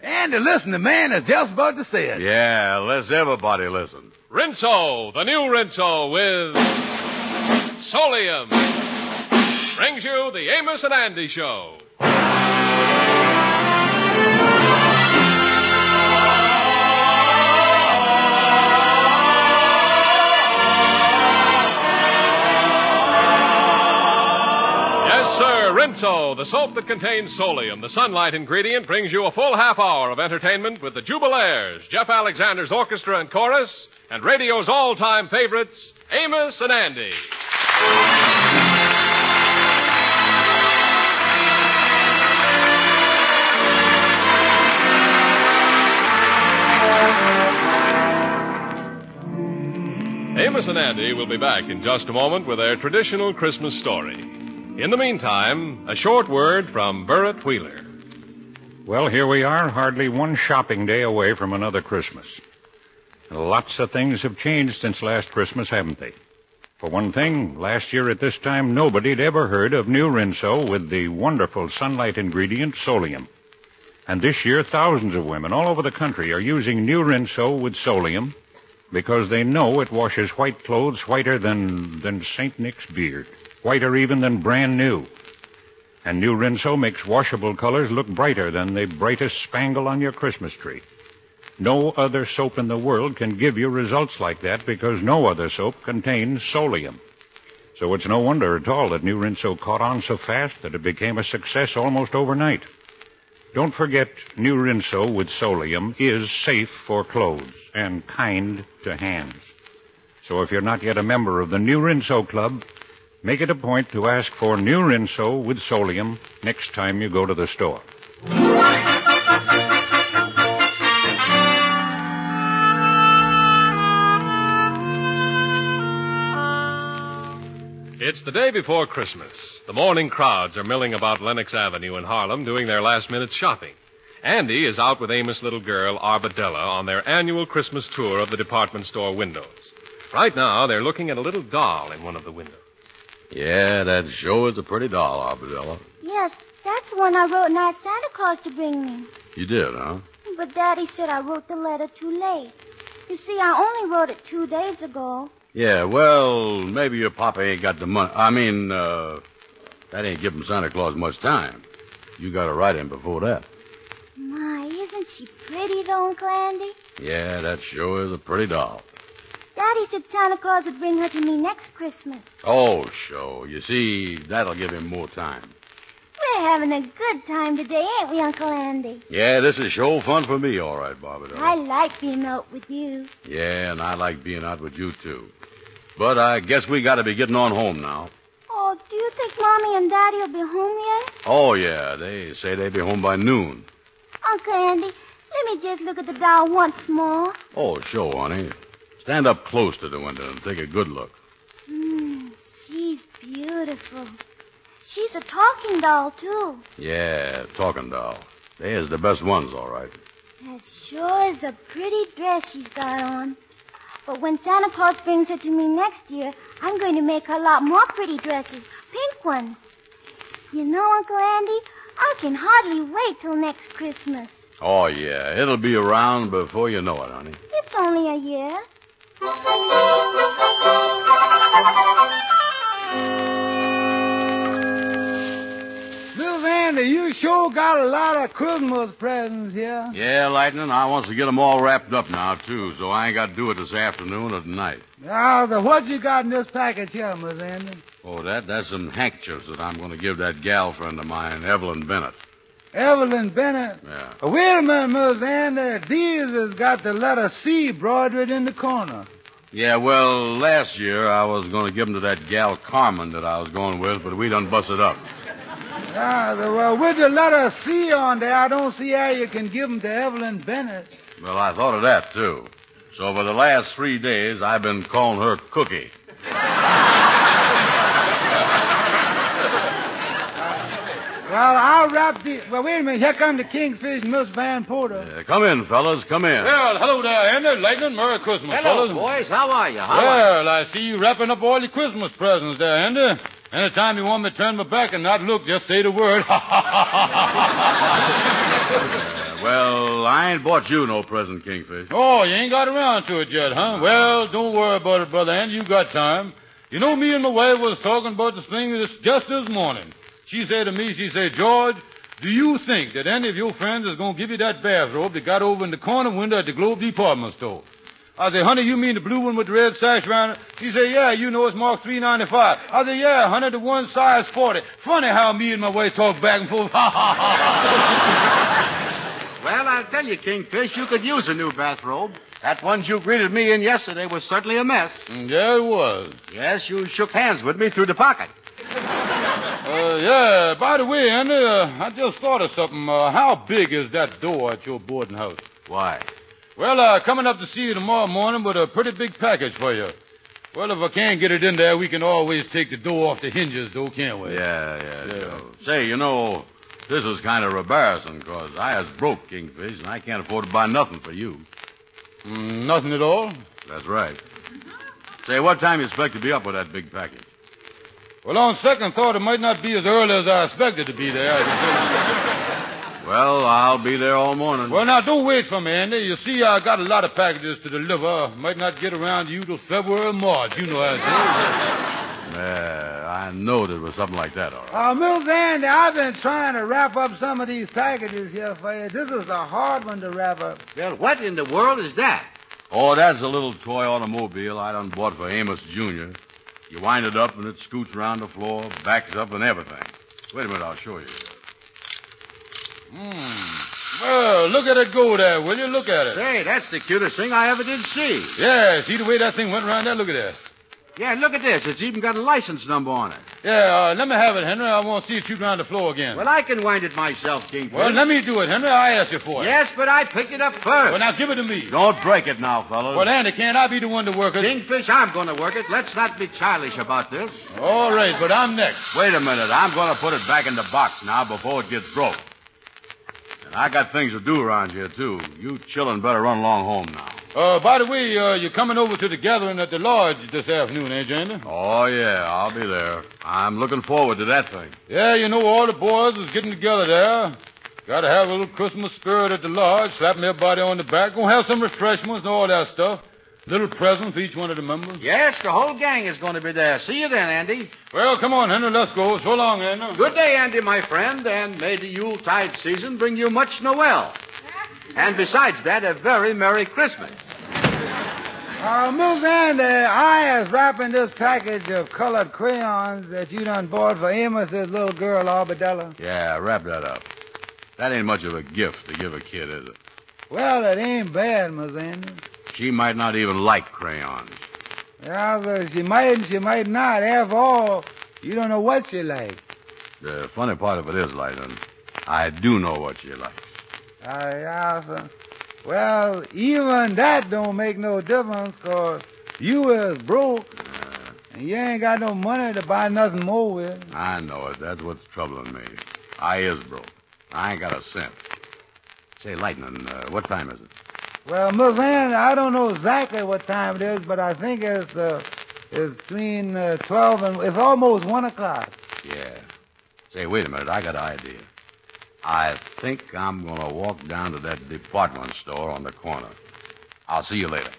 Andy, listen, the man is just about to say it. Yeah, let's everybody listen. Rinso, the new Rinso with Solium, brings you the Amos and Andy Show. Rinso, the soap that contains Solium, the sunlight ingredient, brings you a full half hour of entertainment with the Jubilaires, Jeff Alexander's orchestra and chorus, and radio's all-time favorites, Amos and Andy. Amos and Andy will be back in just a moment with their traditional Christmas story. In the meantime, a short word from Burritt Wheeler. Well, here we are, hardly one shopping day away from another Christmas. Lots of things have changed since last Christmas, haven't they? For one thing, last year at this time, nobody'd ever heard of new Rinso with the wonderful sunlight ingredient Solium. And this year, thousands of women all over the country are using new Rinso with Solium because they know it washes white clothes whiter than St. Nick's beard. Whiter even than brand new. And new Rinso makes washable colors look brighter than the brightest spangle on your Christmas tree. No other soap in the world can give you results like that because no other soap contains Solium. So it's no wonder at all that new Rinso caught on so fast that it became a success almost overnight. Don't forget, new Rinso with Solium is safe for clothes and kind to hands. So if you're not yet a member of the new Rinso Club, make it a point to ask for new Rinso with Solium next time you go to the store. It's the day before Christmas. The morning crowds are milling about Lenox Avenue in Harlem doing their last-minute shopping. Andy is out with Amos' little girl, Arbadella, on their annual Christmas tour of the department store windows. Right now, they're looking at a little doll in one of the windows. Yeah, that sure is a pretty doll, Arbadella. Yes, that's one I wrote and asked Santa Claus to bring me. You did, huh? But Daddy said I wrote the letter too late. You see, I only wrote it 2 days ago. Yeah, well, maybe your papa ain't got the money. That ain't giving Santa Claus much time. You got to write him before that. My, isn't she pretty, though, Uncle Andy? Yeah, that sure is a pretty doll. Daddy said Santa Claus would bring her to me next Christmas. Oh, sure. You see, that'll give him more time. We're having a good time today, ain't we, Uncle Andy? Yeah, this is sure fun for me, all right, Barbara. I like being out with you. Yeah, and I like being out with you, too. But I guess we got to be getting on home now. Oh, do you think Mommy and Daddy will be home yet? Oh, yeah. They say they'll be home by noon. Uncle Andy, let me just look at the doll once more. Oh, sure, honey. Stand up close to the window and take a good look. She's beautiful. She's a talking doll, too. Yeah, talking doll. There's the best ones, all right. That sure is a pretty dress she's got on. But when Santa Claus brings her to me next year, I'm going to make her a lot more pretty dresses, pink ones. You know, Uncle Andy, I can hardly wait till next Christmas. Oh, yeah. It'll be around before you know it, honey. It's only a year. Miss Andy, you sure got a lot of Christmas presents here. Yeah, Lightning, I wants to get them all wrapped up now, too, so I ain't got to do it this afternoon or tonight. Now, what you got in this package here, Miss Andy? Oh, that's some handkerchiefs that I'm going to give that gal friend of mine, Evelyn Bennett. Evelyn Bennett? Yeah. Wait a minute, Miss Andy. These has got the letter C broidered in the corner. Yeah, well, last year I was going to give them to that gal Carmen that I was going with, but we done busted up. Well, with the letter C on there, I don't see how you can give them to Evelyn Bennett. Well, I thought of that, too. So for the last 3 days, I've been calling her Cookie. Well, I'll wrap the... Well, wait a minute. Here come the Kingfish and Miss Van Porter. Yeah, come in, fellas. Come in. Well, hello there, Andy. Lightning. Merry Christmas, Hello, fellas. boys. How are you? Well, I see you wrapping up all your Christmas presents there, Andy. Anytime you want me to turn my back and not look, just say the word. Well, I ain't bought you no present, Kingfish. Oh, you ain't got around to it yet, huh? Well, don't worry about it, Brother Andy. You got time. You know, me and my wife was talking about this thing just this morning. She said to me, George, do you think that any of your friends is going to give you that bathrobe that got over in the corner window at the Globe Department store? I said, honey, you mean the blue one with the red sash around it? She said, yeah, you know it's marked $3.95. I said, yeah, honey, the one size 40. Funny how me and my wife talk back and forth. Well, I'll tell you, Kingfish, you could use a new bathrobe. That one you greeted me in yesterday was certainly a mess. Yeah, it was. Yes, you shook hands with me through the pocket. Yeah, by the way, Andy, I just thought of something. How big is that door at your boarding house? Why? Well, coming up to see you tomorrow morning with a pretty big package for you. Well, if I can't get it in there, we can always take the door off the hinges, though, can't we? Yeah. Joe. Say, you know, this is kind of embarrassing, because I is broke, Kingfish, and I can't afford to buy nothing for you. Nothing at all? That's right. Say, what time you expect to be up with that big package? Well, on second thought, it might not be as early as I expected to be there. Well, I'll be there all morning. Well, now, don't wait for me, Andy. You see, I got a lot of packages to deliver. Might not get around to you till February or March. You know how it is. Yeah, I know there was something like that, all right. Miss Andy, I've been trying to wrap up some of these packages here for you. This is a hard one to wrap up. Well, what in the world is that? Oh, that's a little toy automobile I done bought for Amos Jr. You wind it up and it scoots around the floor, backs up and everything. Wait a minute, I'll show you. Well, look at it go there, will you? Look at it. Say, that's the cutest thing I ever did see. Yeah, see the way that thing went around there? Look at that. Yeah, look at this. It's even got a license number on it. Yeah, let me have it, Henry. I want to see it shoot around the floor again. Well, I can wind it myself, Kingfish. Well, let me do it, Henry. I asked you for it. Yes, but I picked it up first. Well, now give it to me. Don't break it now, fellas. Well, Andy, can't I be the one to work it? Kingfish, I'm going to work it. Let's not be childish about this. All right, but I'm next. Wait a minute. I'm going to put it back in the box now before it gets broke. And I got things to do around here, too. You children better run along home now. By the way, you're coming over to the gathering at the lodge this afternoon, ain't you, Andy? Oh, yeah, I'll be there. I'm looking forward to that thing. Yeah, you know, all the boys is getting together there. Got to have a little Christmas spirit at the lodge, slapping everybody on the back. Gonna have some refreshments and all that stuff. Little present for each one of the members. Yes, the whole gang is going to be there. See you then, Andy. Well, come on, Henry, let's go. So long, Andy. Good day, Andy, my friend, and may the Yuletide season bring you much Noel. And besides that, a very Merry Christmas. Miss Andy, I is wrapping this package of colored crayons that you done bought for Amos's little girl, Arbadella. Yeah, wrap that up. That ain't much of a gift to give a kid, is it? Well, it ain't bad, Miss Andy. She might not even like crayons. Yeah, she might and she might not. After all, you don't know what she likes. The funny part of it is, Lighton, I do know what she likes. Yeah, sir. Well, even that don't make no difference, 'cause you is broke, and you ain't got no money to buy nothing more with. I know it. That's what's troubling me. I is broke. I ain't got a cent. Say, Lightning, what time is it? Well, Miss Ann, I don't know exactly what time it is, but I think it's between 12 and... It's almost 1 o'clock. Yeah. Say, wait a minute. I got an idea. I think I'm going to walk down to that department store on the corner. I'll see you later.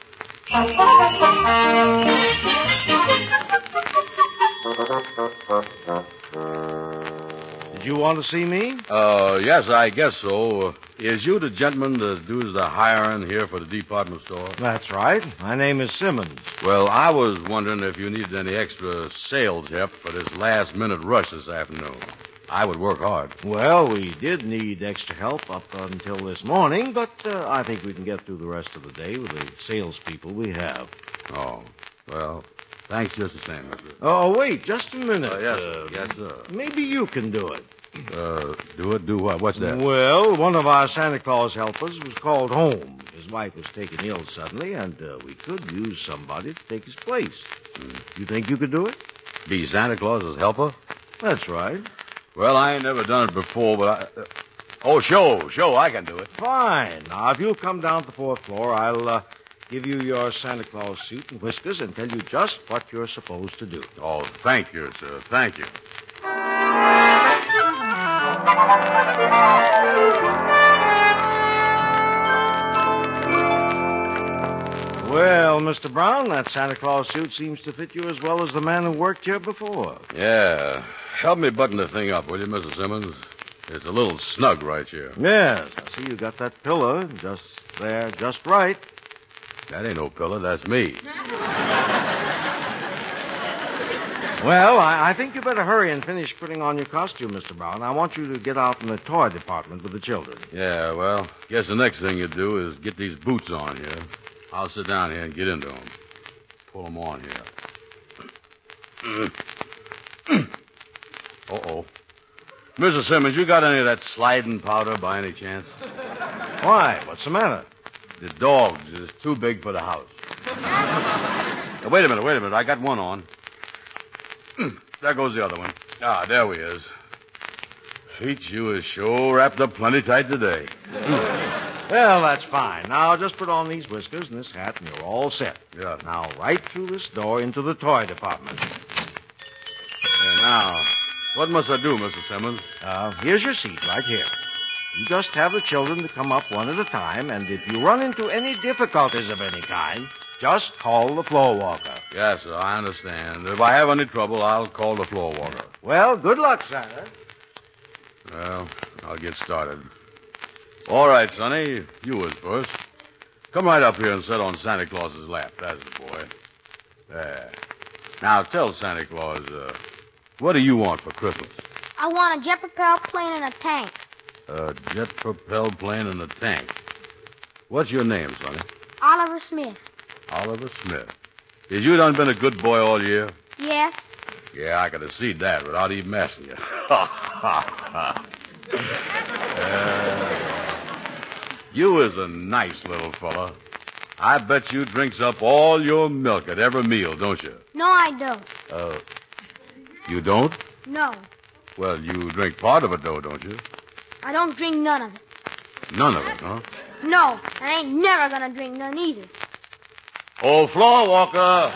Did you want to see me? Yes, I guess so. Is you the gentleman that does the hiring here for the department store? That's right. My name is Simmons. Well, I was wondering if you needed any extra sales help for this last-minute rush this afternoon. I would work hard. Well, we did need extra help up until this morning, but I think we can get through the rest of the day with the salespeople we have. Oh, well, thanks just the same. Oh, wait, just a minute. Yes, sir. Maybe you can do it. Do it? Do what? What's that? Well, one of our Santa Claus helpers was called home. His wife was taken ill suddenly, and we could use somebody to take his place. You think you could do it? Be Santa Claus's helper? That's right. Well, I ain't never done it before, but Show, I can do it. Fine. Now, if you'll come down to the 4th floor, I'll give you your Santa Claus suit and whiskers and tell you just what you're supposed to do. Oh, thank you, sir. Thank you. Well, Mr. Brown, that Santa Claus suit seems to fit you as well as the man who worked here before. Yeah. Help me button the thing up, will you, Mr. Simmons? It's a little snug right here. Yes, I see you got that pillow just there, just right. That ain't no pillow, that's me. Well, I think you better hurry and finish putting on your costume, Mr. Brown. I want you to get out in the toy department with the children. Yeah, well, guess the next thing you do is get these boots on here. I'll sit down here and get into them. Pull them on here. Uh-oh. Mr. Simmons, you got any of that sliding powder by any chance? Why? What's the matter? The dogs is too big for the house. Now, wait a minute. I got one on. There goes the other one. Ah, there we is. Feet, you is sure wrapped up plenty tight today. Well, that's fine. Now, just put on these whiskers and this hat, and you're all set. Yeah. Now, right through this door into the toy department. Yeah, now, what must I do, Mr. Simmons? Here's your seat right here. You just have the children to come up one at a time, and if you run into any difficulties of any kind, just call the floor walker. Yes, sir, I understand. If I have any trouble, I'll call the floor walker. Well, good luck, Santa. Well, I'll get started. All right, Sonny, you was first. Come right up here and sit on Santa Claus's lap. That's the boy. There. Now, tell Santa Claus, what do you want for Christmas? I want a jet-propelled plane and a tank. A jet-propelled plane and a tank. What's your name, Sonny? Oliver Smith. Oliver Smith. Is you done been a good boy all year? Yes. Yeah, I could have seen that without even asking you. You is a nice little fella. I bet you drinks up all your milk at every meal, don't you? No, I don't. You don't? No. Well, you drink part of it, though, don't you? I don't drink none of it. None of it, huh? No, I ain't never gonna drink none either. Oh, floor walker.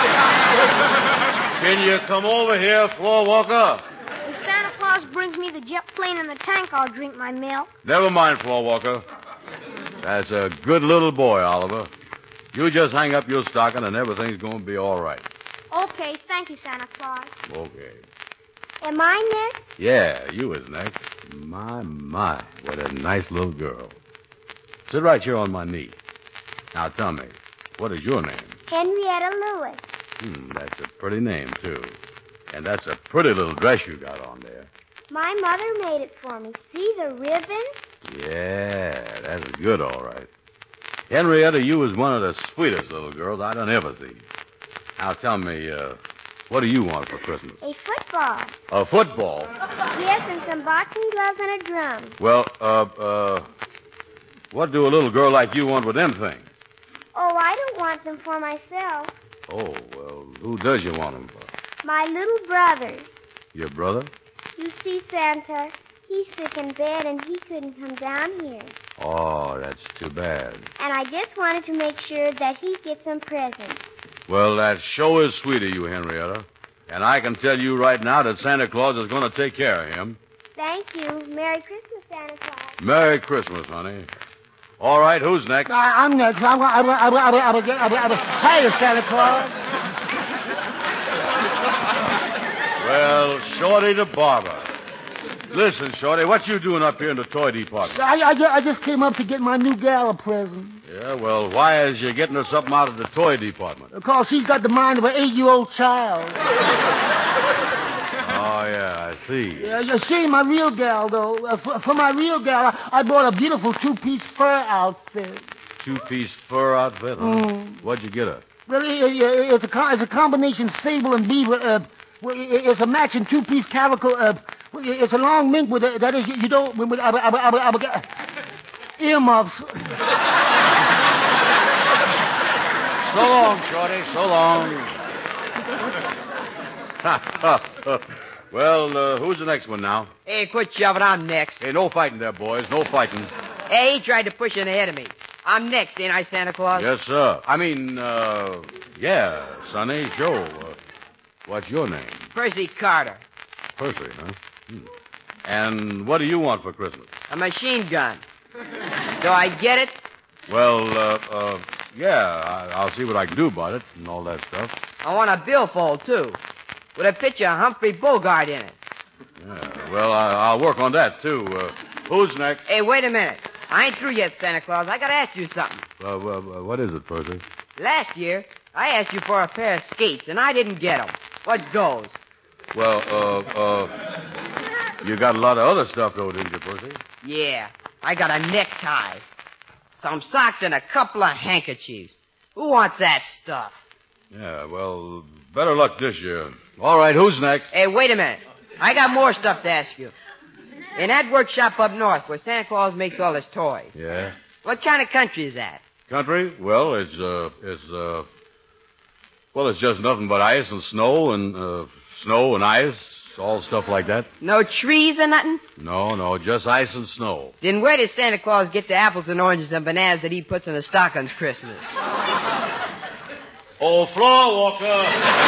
Can you come over here, floor walker? If Santa Claus brings me the jet plane and the tank, I'll drink my milk. Never mind, floor walker. That's a good little boy, Oliver. You just hang up your stocking and everything's going to be all right. Okay, thank you, Santa Claus. Okay. Am I next? Yeah, you is next. My, what a nice little girl. Sit right here on my knee. Now tell me, what is your name? Henrietta Lewis. That's a pretty name, too. And that's a pretty little dress you got on there. My mother made it for me. See the ribbon? Yeah, that's good, all right. Henrietta, you was one of the sweetest little girls I done ever seen. Now tell me, what do you want for Christmas? A football. A football? Yes, and some boxing gloves and a drum. Well, what do a little girl like you want with them things? Oh, I don't want them for myself. Oh, well, who does you want them for? My little brother. Your brother? You see, Santa, he's sick in bed and he couldn't come down here. Oh, that's too bad. And I just wanted to make sure that he gets some presents. Well, that sure is sweet of you, Henrietta. And I can tell you right now that Santa Claus is going to take care of him. Thank you. Merry Christmas, Santa Claus. Merry Christmas, honey. All right, who's next? I'm next. Hiya, Santa Claus. Well, Shorty the barber. Listen, Shorty, what you doing up here in the toy department? I just came up to get my new gal a present. Yeah, well, why is you getting her something out of the toy department? Because she's got the mind of an 8-year-old child. Oh, yeah, I see. You see, my real gal, though, for my real gal, I bought a beautiful two-piece fur outfit. Two-piece fur outfit, huh? What'd you get her? Well, it's a combination sable and beaver. It's a matching two-piece calico. It's a long mink with that is you don't earmuffs. So long, Shorty. So long. Well, who's the next one now? Hey, quit shoving. I'm next. Hey, no fighting there, boys. No fighting. Hey, he tried to push in ahead of me. I'm next, ain't I, Santa Claus? Yes, sir. I mean, yeah, Sonny, sure. What's your name? Percy Carter. Percy, huh? And what do you want for Christmas? A machine gun. Do I get it? Well, Yeah, I'll see what I can do about it and all that stuff. I want a billfold, too, with a picture of Humphrey Bogart in it. Yeah, well, I'll work on that, too. Who's next? Hey, wait a minute. I ain't through yet, Santa Claus. I gotta ask you something. What is it, Percy? Last year, I asked you for a pair of skates, and I didn't get them. What goes? Well, you got a lot of other stuff, though, didn't you, Percy? Yeah, I got a necktie, some socks, and a couple of handkerchiefs. Who wants that stuff? Yeah, well, better luck this year. All right, who's next? Hey, wait a minute. I got more stuff to ask you. In that workshop up north where Santa Claus makes all his toys. Yeah? What kind of country is that? Country? Well, it's just nothing but ice and snow and ice, all stuff like that. No trees or nothing? No, just ice and snow. Then where did Santa Claus get the apples and oranges and bananas that he puts in the stockings Christmas? Oh, floor walker.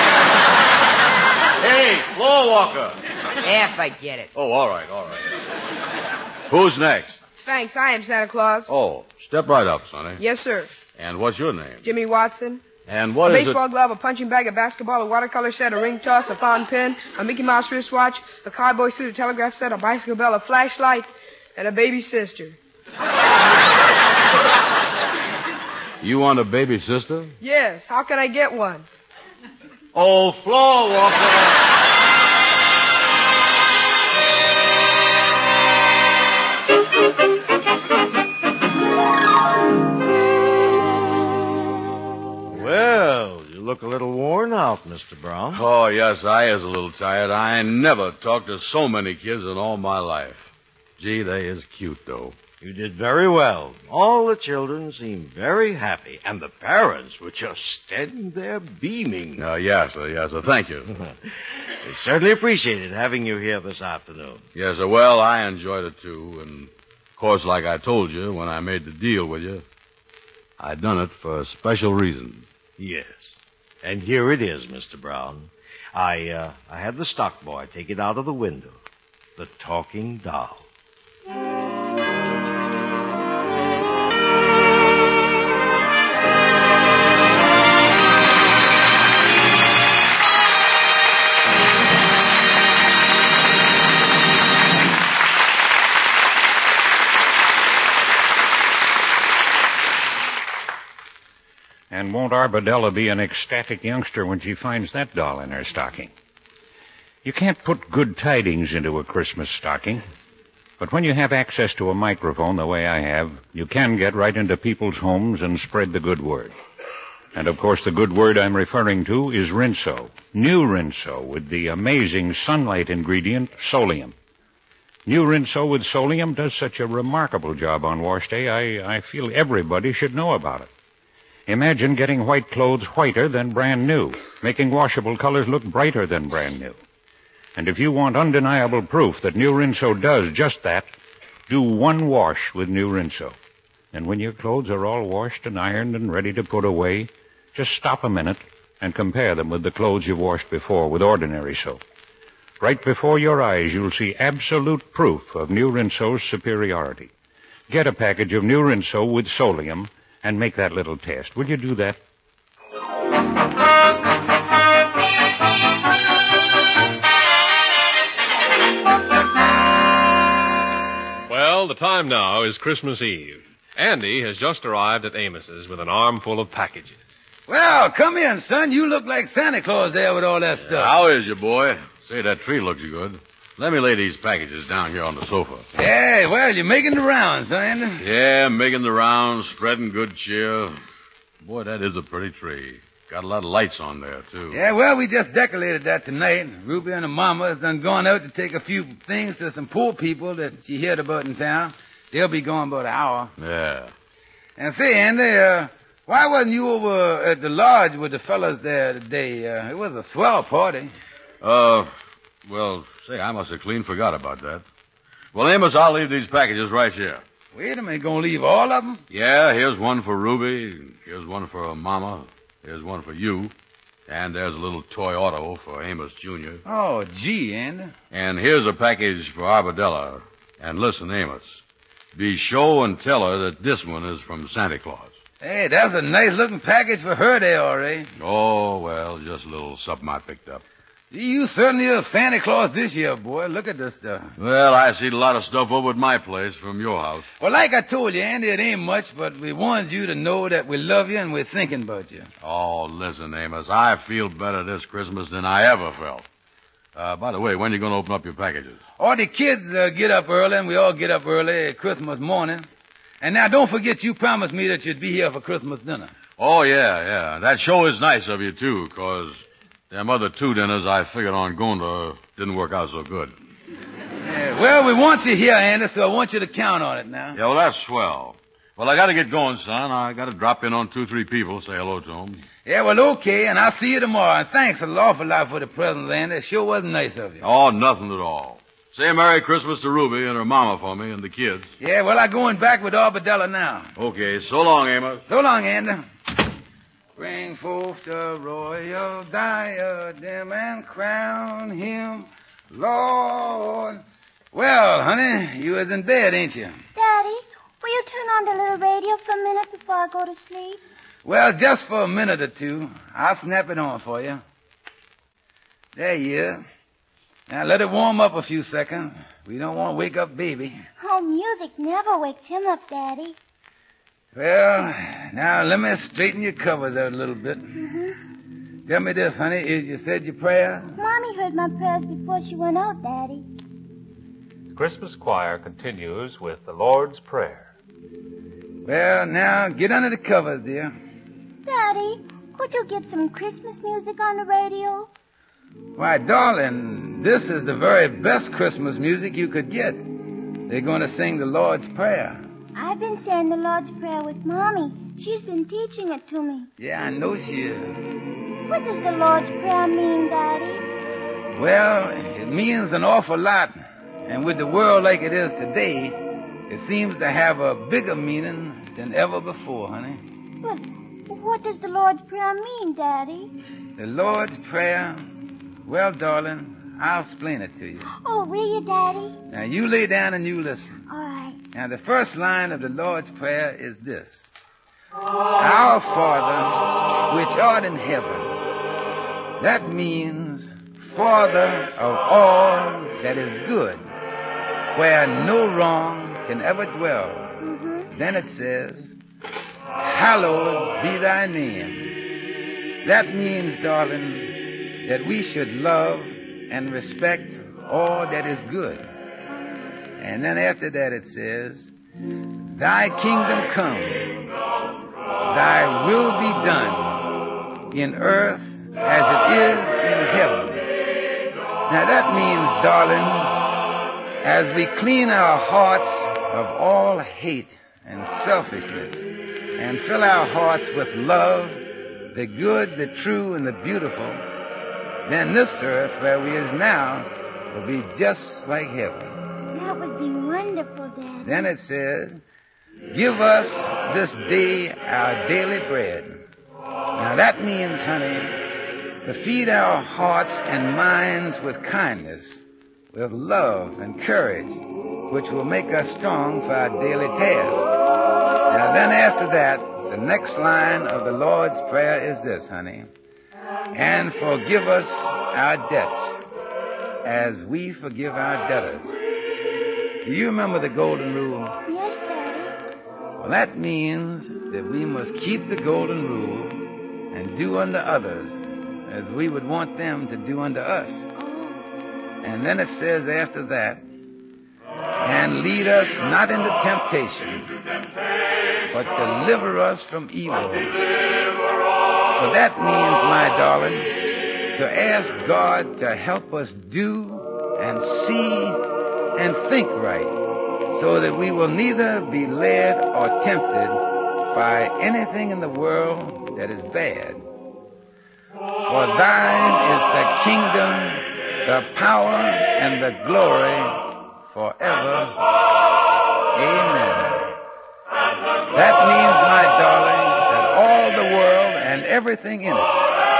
Hey, floor walker. Yeah, forget it. Oh, all right. Who's next? Thanks, I am Santa Claus. Oh, step right up, Sonny. Yes, sir. And what's your name? Jimmy Watson. And what a is baseball glove, a punching bag, a basketball, a watercolor set, a ring toss, a fountain pen, a Mickey Mouse wristwatch, a cowboy suit, a telegraph set, a bicycle bell, a flashlight, and a baby sister. You want a baby sister? Yes, how can I get one? Oh, floor walker. Well, you look a little worn out, Mr. Brown. Oh, yes, I is a little tired. I ain't never talked to so many kids in all my life. Gee, they is cute, though. You did very well. All the children seemed very happy, and the parents were just standing there beaming. Yes, sir. Thank you. We certainly appreciated having you here this afternoon. Yes, sir. Well, I enjoyed it, too. And, of course, like I told you when I made the deal with you, I done it for a special reason. Yes. And here it is, Mr. Brown. I had the stock boy take it out of the window. The talking doll. And won't Arbadella be an ecstatic youngster when she finds that doll in her stocking? You can't put good tidings into a Christmas stocking. But when you have access to a microphone the way I have, you can get right into people's homes and spread the good word. And, of course, the good word I'm referring to is Rinso. New Rinso with the amazing sunlight ingredient, Solium. New Rinso with Solium does such a remarkable job on wash day, I feel everybody should know about it. Imagine getting white clothes whiter than brand new, making washable colors look brighter than brand new. And if you want undeniable proof that New Rinso does just that, do one wash with New Rinso. And when your clothes are all washed and ironed and ready to put away, just stop a minute and compare them with the clothes you've washed before with ordinary soap. Right before your eyes, you'll see absolute proof of New Rinso's superiority. Get a package of New Rinso with Solium and make that little test. Will you do that? Well, the time now is Christmas Eve. Andy has just arrived at Amos's with an armful of packages. Well, come in, son. You look like Santa Claus there with all that stuff. How is you, boy? Say, that tree looks good. Let me lay these packages down here on the sofa. Hey, well, you're making the rounds, Andy. Yeah, making the rounds, spreading good cheer. Boy, that is a pretty tree. Got a lot of lights on there, too. Yeah, well, we just decorated that tonight. Ruby and her mama has done gone out to take a few things to some poor people that she heard about in town. They'll be gone about an hour. Yeah. And say, Andy, why wasn't you over at the lodge with the fellas there today? It was a swell party. Well, say, I must have clean forgot about that. Well, Amos, I'll leave these packages right here. Wait a minute, gonna leave all of them? Yeah, here's one for Ruby. Here's one for her mama. Here's one for you. And there's a little toy auto for Amos Jr. Oh, gee, Andy. And here's a package for Arbadella. And listen, Amos, be show and tell her that this one is from Santa Claus. Hey, that's a nice-looking package for her there, Ray. Oh, well, just a little something I picked up. You certainly are Santa Claus this year, boy. Look at this stuff. Well, I seen a lot of stuff over at my place from your house. Well, like I told you, Andy, it ain't much, but we wanted you to know that we love you and we're thinking about you. Oh, listen, Amos, I feel better this Christmas than I ever felt. By the way, when are you going to open up your packages? All the kids get up early, and we all get up early Christmas morning. And now, don't forget you promised me that you'd be here for Christmas dinner. Oh, yeah. That show is nice of you, too, 'cause them other 2 dinners I figured on going to didn't work out so good. Yeah, well, we want you here, Andy, so I want you to count on it now. Yeah, well, that's swell. Well, I got to get going, son. I got to drop in on 2-3 people, say hello to them. Yeah, well, okay, and I'll see you tomorrow. And thanks an awful lot for the present, Andy. It sure was nice of you. Oh, nothing at all. Say Merry Christmas to Ruby and her mama for me and the kids. Yeah, well, I'm going back with Arbadella now. Okay, so long, Amos. So long, Andy. Bring forth the royal diadem and crown him Lord. Well, honey, you was in bed, ain't you? Daddy, will you turn on the little radio for a minute before I go to sleep? Well, just for a minute or two. I'll snap it on for you. There you are. Now let it warm up a few seconds. We don't want to wake up baby. Oh, music never wakes him up, Daddy. Well, now let me straighten your covers out a little bit. Mm-hmm. Tell me this, honey. Is you said your prayer? Mommy heard my prayers before she went out, Daddy. The Christmas choir continues with the Lord's Prayer. Well, now get under the covers, dear. Daddy, could you get some Christmas music on the radio? Why, darling, this is the very best Christmas music you could get. They're going to sing the Lord's Prayer. I've been saying the Lord's Prayer with Mommy. She's been teaching it to me. Yeah, I know she is. What does the Lord's Prayer mean, Daddy? Well, it means an awful lot. And with the world like it is today, it seems to have a bigger meaning than ever before, honey. But what does the Lord's Prayer mean, Daddy? The Lord's Prayer? Well, darling, I'll explain it to you. Oh, will you, Daddy? Now, you lay down and you listen. All right. Now, the first line of the Lord's Prayer is this. Our Father, which art in heaven. That means Father of all that is good, where no wrong can ever dwell. Mm-hmm. Then it says, Hallowed be thy name. That means, darling, that we should love and respect all that is good. And then after that it says, Thy kingdom come, thy will be done in earth as it is in heaven. Now that means, darling, as we clean our hearts of all hate and selfishness and fill our hearts with love, the good, the true, and the beautiful, then this earth where we is now will be just like heaven. That would be wonderful, Daddy. Then it says, Give us this day our daily bread. Now that means, honey, to feed our hearts and minds with kindness, with love and courage, which will make us strong for our daily task. Now then after that, the next line of the Lord's Prayer is this, honey. And forgive us our debts as we forgive our debtors. Do you remember the golden rule? Yes, Daddy. Well, that means that we must keep the golden rule and do unto others as we would want them to do unto us. And then it says after that, and lead us not into temptation, but deliver us from evil. For that means, my darling, to ask God to help us do and see and think right, so that we will neither be led or tempted by anything in the world that is bad. For thine is the kingdom, the power, and the glory forever. Amen. That means, my darling, that all the world and everything in it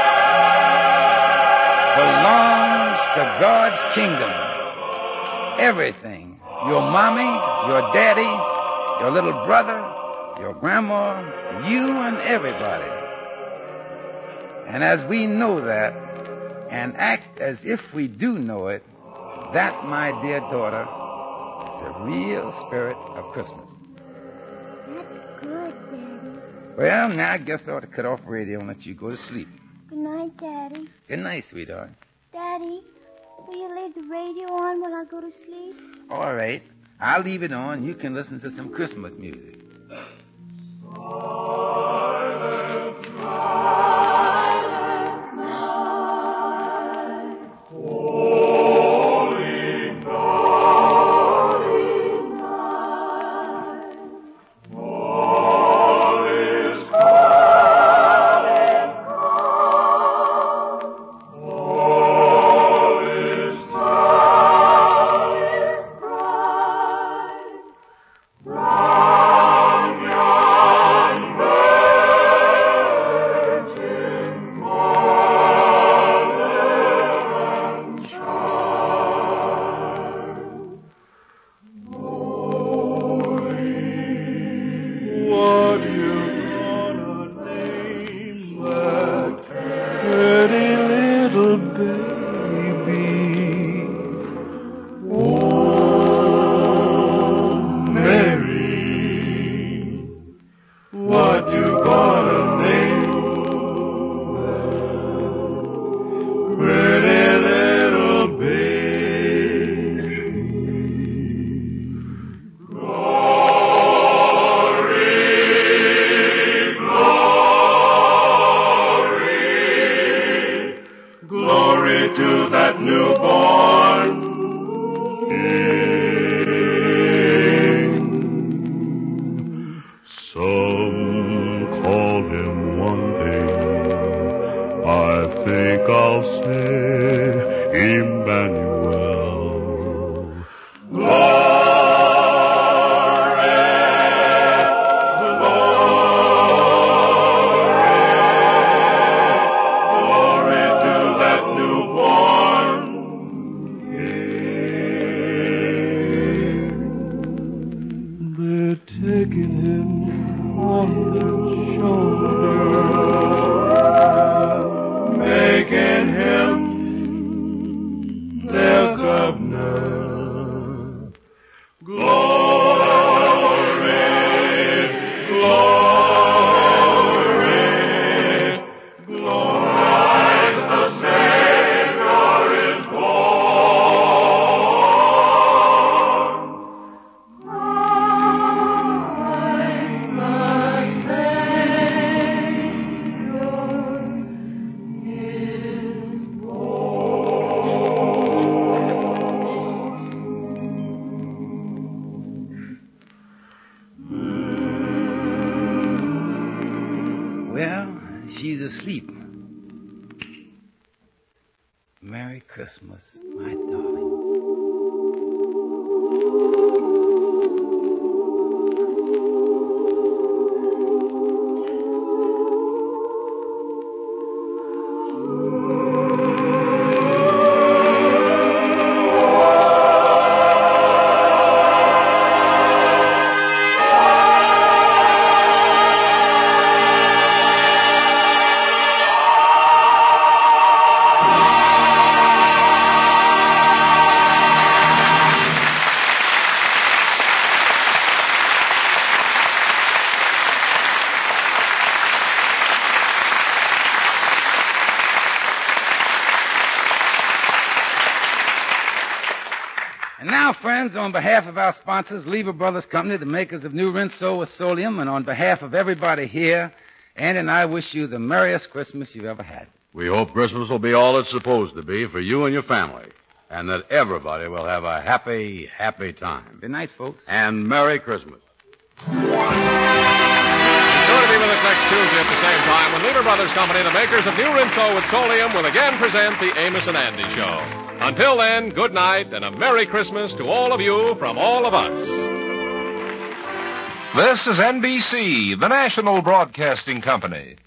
belongs to God's kingdom. Everything. Your mommy, your daddy, your little brother, your grandma, you, and everybody. And as we know that, and act as if we do know it, that, my dear daughter, is the real spirit of Christmas. That's good, Daddy. Well, now I guess I ought to cut off the radio and let you go to sleep. Good night, Daddy. Good night, sweetheart. Daddy, will you leave the radio on while I go to sleep? All right. I'll leave it on. You can listen to some Christmas music. She's asleep. Merry Christmas, my darling. And now, friends, on behalf of our sponsors, Lever Brothers Company, the makers of New Rinso with Solium, and on behalf of everybody here, Andy and I wish you the merriest Christmas you've ever had. We hope Christmas will be all it's supposed to be for you and your family, and that everybody will have a happy, happy time. Good night, folks. And Merry Christmas. Be sure to be with us next Tuesday at the same time when Lever Brothers Company, the makers of New Rinso with Solium, will again present the Amos and Andy Show. Until then, good night and a Merry Christmas to all of you from all of us. This is NBC, the national broadcasting company.